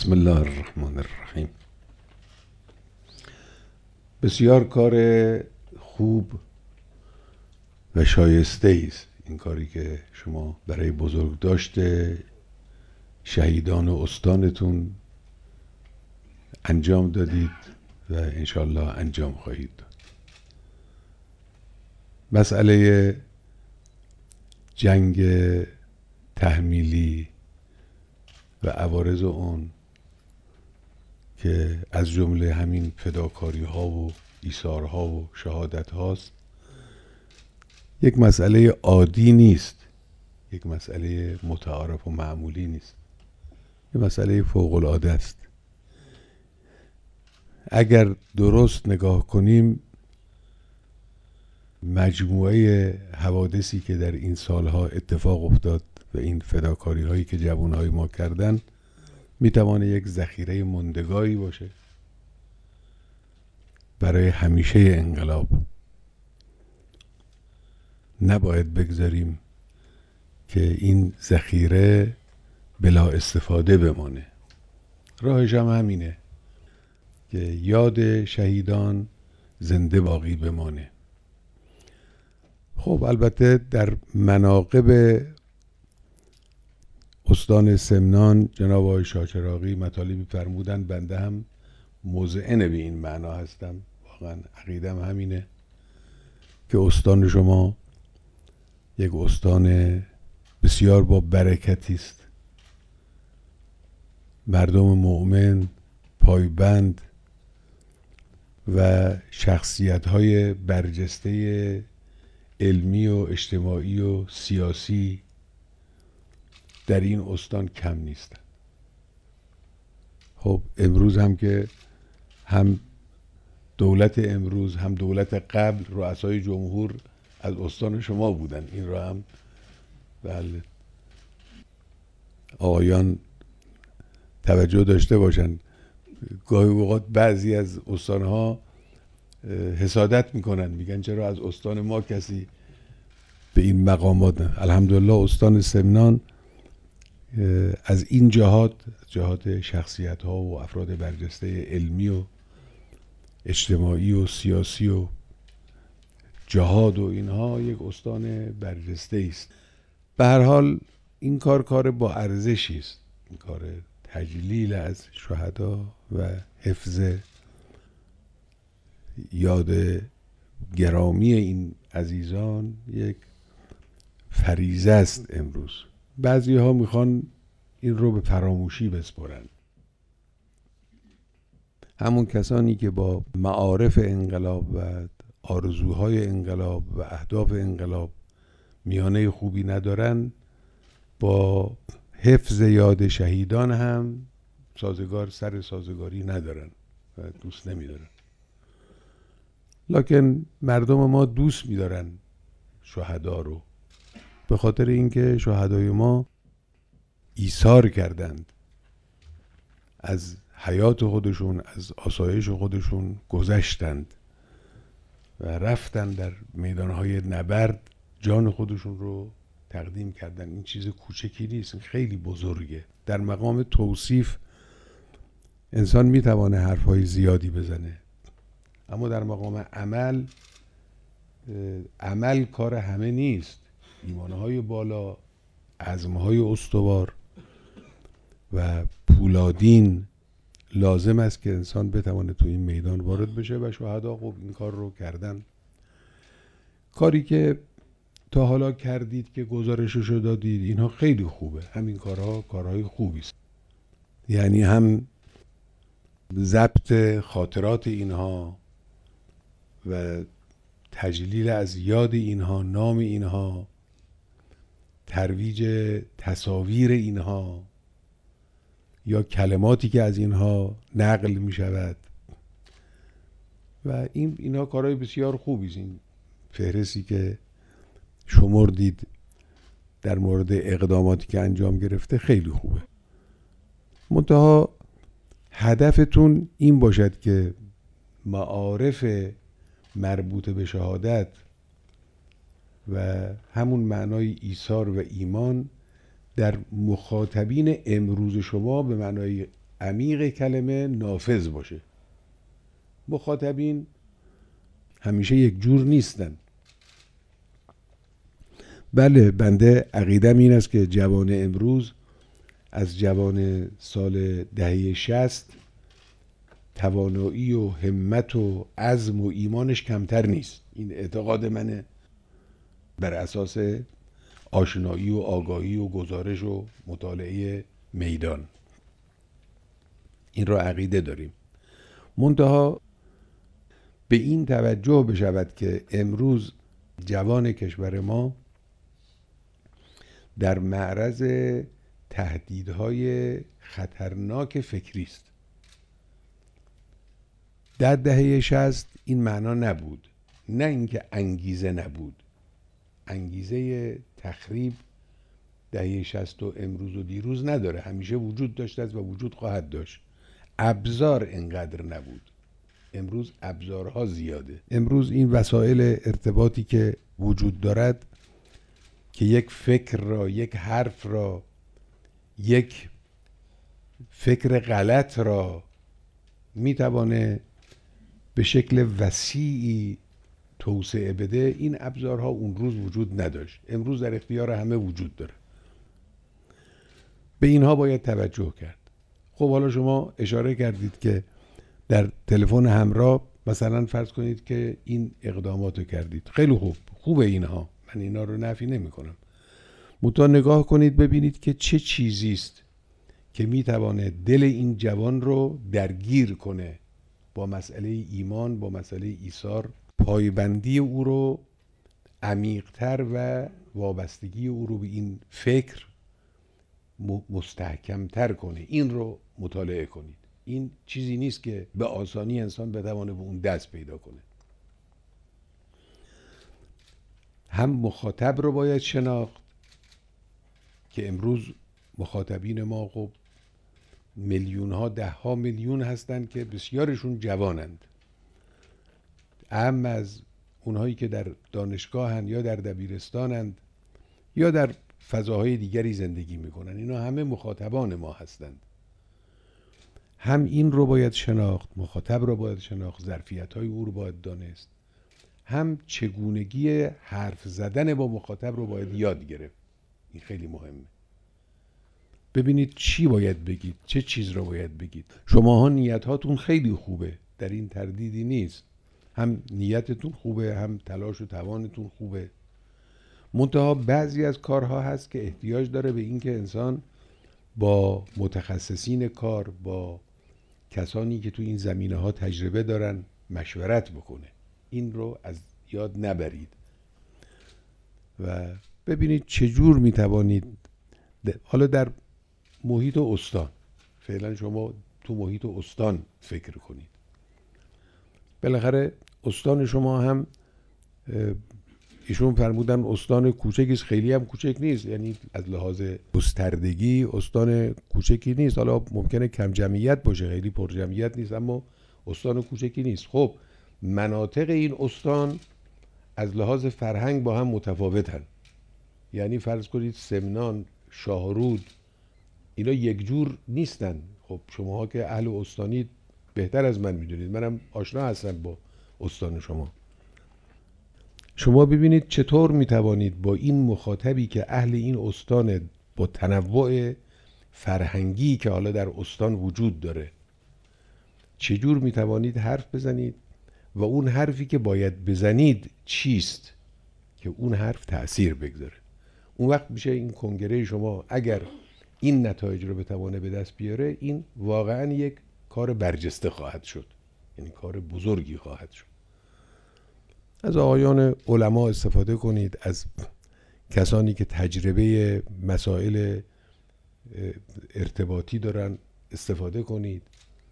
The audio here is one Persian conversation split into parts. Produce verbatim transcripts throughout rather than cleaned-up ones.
بسم الله الرحمن الرحیم. بسیار کار خوب و شایسته است این کاری که شما برای بزرگداشت شهیدان و استانتون انجام دادید و انشالله انجام خواهید داد. مسئله جنگ تحمیلی و عوارض اون که از جمله همین فداکاری ها و ایثار ها و شهادت هاست یک مسئله عادی نیست، یک مسئله متعارف و معمولی نیست، یک مسئله فوق العاده است. اگر درست نگاه کنیم مجموعه حوادثی که در این سالها اتفاق افتاد و این فداکاری هایی که جوانهای ما کردن میتوانه یک ذخیره ماندگاری باشه برای همیشه انقلاب. نباید بگذاریم که این ذخیره بلا استفاده بمانه. راهش هم همینه که یاد شهیدان زنده باقی بمانه. خب البته در مناقب استان سمنان جناب آقای شاچراغی مطالبی فرمودن، بنده هم مذعن به این معنا هستم. واقعا عقیدم همینه که استان شما یک استان بسیار با برکتی است. مردم مؤمن، پایبند و شخصیت‌های برجسته علمی و اجتماعی و سیاسی در این استان کم نیستن. خب امروز هم که هم دولت امروز هم دولت قبل رؤسای جمهور از استان شما بودن. این را هم بله آقایان توجه داشته باشن. گاهی اوقات بعضی از استانها حسادت میکنن، میگن چرا از استان ما کسی به این مقامات نه. الحمدلله استان سمنان از این جهات، جهات شخصیت ها و افراد برجسته علمی و اجتماعی و سیاسی و جهاد و اینها یک استان برجسته است. به هر حال این کار کار با ارزشی است. این کار تجلیل از شهدا و حفظ یاد گرامی این عزیزان یک فریضه است. امروز بعضی ها میخوان این رو به فراموشی بسپرن. همون کسانی که با معارف انقلاب و آرزوهای انقلاب و اهداف انقلاب میانه خوبی ندارن، با حفظ یاد شهیدان هم سازگار سر سازگاری ندارن و دوست نمیدارن. لکن مردم ما دوست میدارن شهدا رو، به خاطر اینکه شهدای ما ایثار کردند، از حیات خودشون، از آسایش خودشون گذشتند و رفتن در میدانهای نبرد جان خودشون رو تقدیم کردن. این چیز کوچکی نیست، خیلی بزرگه. در مقام توصیف انسان میتوانه حرفهای زیادی بزنه، اما در مقام عمل، عمل کار همه نیست. ایمانهای بالا، عزمهای استوار و پولادین لازم است که انسان بتوانه تو این میدان وارد بشه و شهدا خب این کار رو کردن. کاری که تا حالا کردید که گزارششو دادید اینها خیلی خوبه. همین کارها کارهای خوبی است. یعنی هم ضبط خاطرات اینها و تجلیل از یاد اینها، نام اینها، ترویج تصاویر اینها یا کلماتی که از اینها نقل می شود و این اینها کارهای بسیار خوبی است. این فهرستی که شمردید در مورد اقداماتی که انجام گرفته خیلی خوبه. منتها هدفتون این باشد که معارف مربوط به شهادت و همون معنای ایثار و ایمان در مخاطبین امروز شما به معنای عمیق کلمه نافذ باشه. مخاطبین همیشه یک جور نیستن. بله، بنده عقیدم این است که جوان امروز از جوان سال دهه شصت توانایی و همت و عزم و ایمانش کمتر نیست. این اعتقاد منه، بر اساس آشنایی و آگاهی و گزارش و مطالعه میدان این را عقیده داریم. منتها به این توجه بشود که امروز جوان کشور ما در معرض تهدیدهای خطرناک فکری است. در دهه شصت این معنا نبود، نه اینکه انگیزه نبود. انگیزه تخریب دهه شصت و امروز و دیروز نداره، همیشه وجود داشته است و وجود خواهد داشت. ابزار اینقدر نبود. امروز ابزارها زیاده. امروز این وسایل ارتباطی که وجود دارد که یک فکر را، یک حرف را، یک فکر غلط را میتوانه به شکل وسیعی توسعه بده، این ابزارها اون روز وجود نداشت. امروز در اختیار همه وجود داره. به اینها باید توجه کرد. خب حالا شما اشاره کردید که در تلفن همراه مثلا فرض کنید که این اقدامات رو کردید. خیلی خوب، خوبه اینها، من اینا رو نفی نمی کنم. منتها نگاه کنید ببینید که چه چیزی است که میتوانه دل این جوان رو درگیر کنه با مسئله ایمان، با مسئله ایثار، پایبندی او رو عمیق‌تر و وابستگی او رو به این فکر مستحکم‌تر کنه. این رو مطالعه کنید. این چیزی نیست که به آسانی انسان بتوانه به اون دست پیدا کنه. هم مخاطب رو باید شناخت که امروز مخاطبین ما خب میلیون ها، ده ها میلیون هستند که بسیارشون جوانند. اهم از اونهایی که در دانشگاهند یا در دبیرستانند یا در فضاهای دیگری زندگی میکنن، اینا همه مخاطبان ما هستند. هم این رو باید شناخت، مخاطب رو باید شناخت، ظرفیت‌های او رو باید دانست. هم چگونگی حرف زدن با مخاطب رو باید یاد گرفت. این خیلی مهمه. ببینید چی باید بگید، چه چیز رو باید بگید. شماها نیت‌هاتون خیلی خوبه، در این تردیدی نیست. هم نیتتون خوبه، هم تلاش و توانتون خوبه. منتها بعضی از کارها هست که احتیاج داره به این که انسان با متخصصین کار، با کسانی که تو این زمینه ها تجربه دارن مشورت بکنه. این رو از یاد نبرید و ببینید چجور میتوانید. حالا در محیط استان، فعلا شما تو محیط استان فکر کنید. بالاخره استان شما هم ایشون فرمودن استان کوچکی است، خیلی هم کوچک نیست، یعنی از لحاظ گستردگی استان کوچکی نیست. حالا ممکنه کم جمعیت باشه، خیلی پر جمعیت نیست، اما استان کوچکی نیست. خب مناطق این استان از لحاظ فرهنگ با هم متفاوتن. یعنی فرض کنید سمنان، شاهرود، اینا یک جور نیستن. خب شماها که اهل استانید بهتر از من میدونید، منم آشنا هستم با استان شما. شما ببینید چطور میتوانید با این مخاطبی که اهل این استان، با تنوع فرهنگی که حالا در استان وجود داره، چجور میتوانید حرف بزنید و اون حرفی که باید بزنید چیست که اون حرف تأثیر بگذاره. اون وقت میشه این کنگره شما اگر این نتایج رو بتوانه به دست بیاره، این واقعا یک کار برجسته خواهد شد، یعنی کار بزرگی خواهد شد. از آقایان علما استفاده کنید، از کسانی که تجربه مسائل ارتباطی دارن استفاده کنید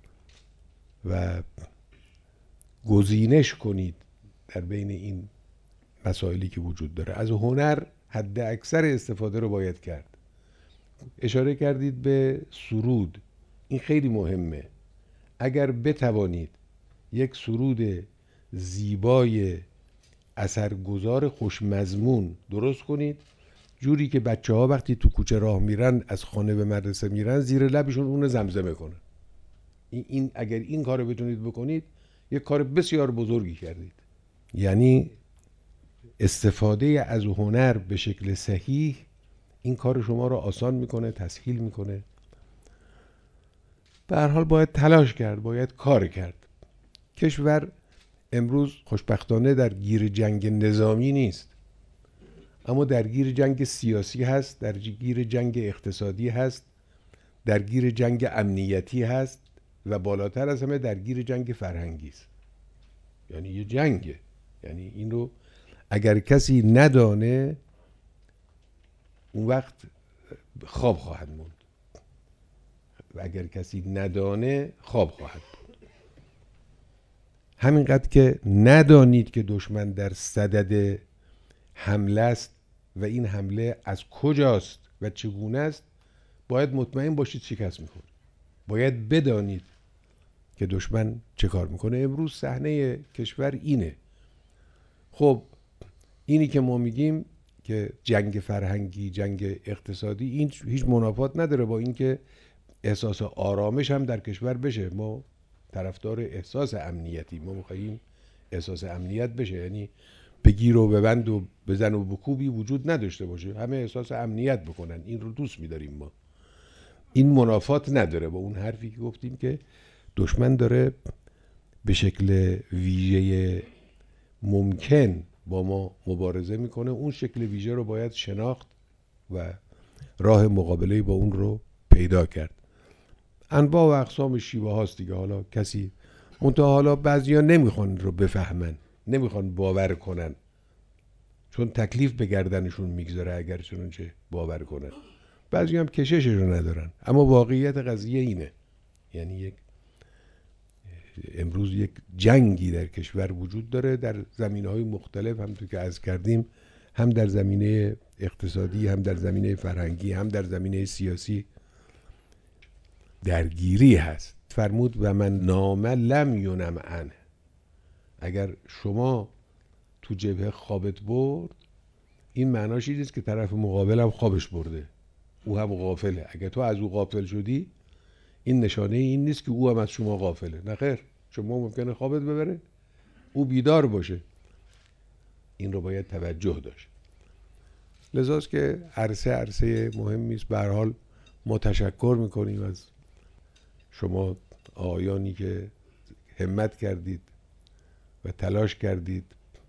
و گزینش کنید در بین این مسائلی که وجود داره. از هنر حد اکثر استفاده رو باید کرد. اشاره کردید به سرود، این خیلی مهمه. اگر بتوانید یک سرود زیبای اثرگذار خوشمضمون درست کنید، جوری که بچه ها وقتی تو کوچه راه میرن، از خانه به مدرسه میرن، زیر لبشون اونو زمزمه کنن. این, این اگر این کار رو بتونید بکنید یک کار بسیار بزرگی کردید. یعنی استفاده از هنر به شکل صحیح این کار شما رو آسان میکنه، تسهیل میکنه. به هر حال باید تلاش کرد، باید کار کرد. کشور امروز خوشبختانه در گیر جنگ نظامی نیست، اما در گیر جنگ سیاسی هست، در گیر جنگ اقتصادی هست، در گیر جنگ امنیتی هست و بالاتر از همه در گیر جنگ فرهنگی است. یعنی یه جنگه. یعنی این رو اگر کسی ندانه اون وقت خواب خواهد موند، و اگر کسی ندانه خواب خواهد بود. همینقدر که ندانید که دشمن در صدد حمله است و این حمله از کجاست و چگونه است، باید مطمئن باشید شکست میخورید. باید بدانید که دشمن چه کار میکنه. امروز صحنه کشور اینه. خب اینی که ما میگیم که جنگ فرهنگی، جنگ اقتصادی، این هیچ منافات نداره با اینکه احساس آرامش هم در کشور بشه. ما طرفدار احساس امنیتی، ما میخواییم احساس امنیت بشه. یعنی بگیر و ببند و بزن و بکوبی وجود نداشته باشه، همه احساس امنیت بکنن. این رو دوست می‌داریم ما. این منافات نداره با اون حرفی که گفتیم که دشمن داره به شکل ویژه ممکن با ما مبارزه میکنه. اون شکل ویژه رو باید شناخت و راه مقابله با اون رو پیدا کرد. انواع و اقسام شیوه هاست دیگه. حالا کسی منتها حالا بعضیا نمیخوان رو بفهمن، نمیخوان باور کنن، چون تکلیف به گردنشون میگذاره اگر چنانچه باور کنن. بعضی هم کششش رو ندارن. اما واقعیت قضیه اینه. یعنی یک امروز یک جنگی در کشور وجود داره در زمینه‌های مختلف، همونطور که عرض کردیم، هم در زمینه اقتصادی، هم در زمینه فرهنگی، هم در زمینه سیاسی درگیری هست. فرمود و من نام لم ینم عنه. اگر شما تو جبهه خوابت برد، این معناش این نیست که طرف مقابل هم خوابش برده، او هم غافله. اگر تو از او غافل شدی، این نشانه این نیست که او هم از شما غافله. نه خیر، شما ممکنه خوابت ببره، او بیدار باشه. این رو باید توجه داشت. لذاست که عرصه عرصه مهمی است. به هر حال ما تشکر میکنیم از شما آقایانی که همت کردید و تلاش کردید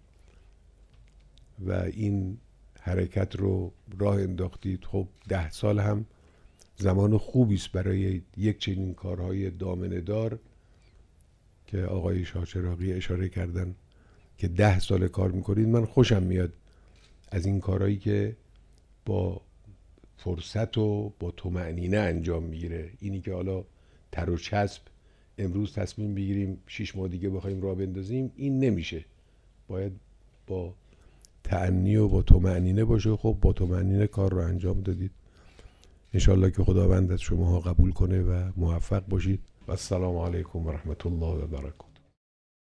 و این حرکت رو راه انداختید. خب ده سال هم زمان خوبی است برای یک چنین کارهای دامنه دار که آقای شاه چراغی اشاره کردن که ده سال کار میکنید. من خوشم میاد از این کارهایی که با فرصت و با طمأنینه انجام میگیره. اینی که حالا تر و چسب امروز تصمیم بگیریم شش ماه دیگه بخوایم راه بندازیم، این نمیشه. باید با تأنی و با طمأنینه باشه. خب با طمأنینه کار رو انجام دادید. انشالله که خداوند از شماها قبول کنه و موفق باشید. و السلام علیکم و رحمت الله و برکاته.